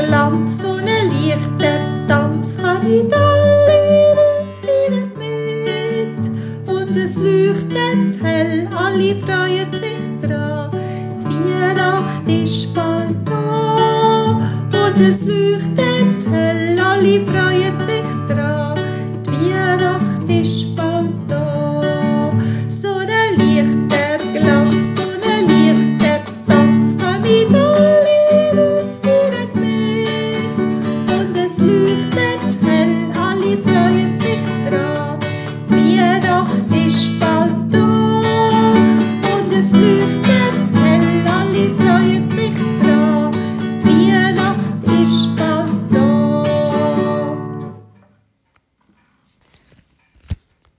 Glanz, so ein leichter Tanz, kommen alle und feiern mit. Und es leuchtet hell, alle freuen sich dran. Die Weihnacht ist bald da. Und es leuchtet hell, alle freuen sich dran. Die Weihnacht ist bald da. So ein leichter Glanz, so ein leichter Tanz, kommen alle und feiern mit. Und es leuchtet hell, alle freuen sich dran. Die Weihnacht ist bald da.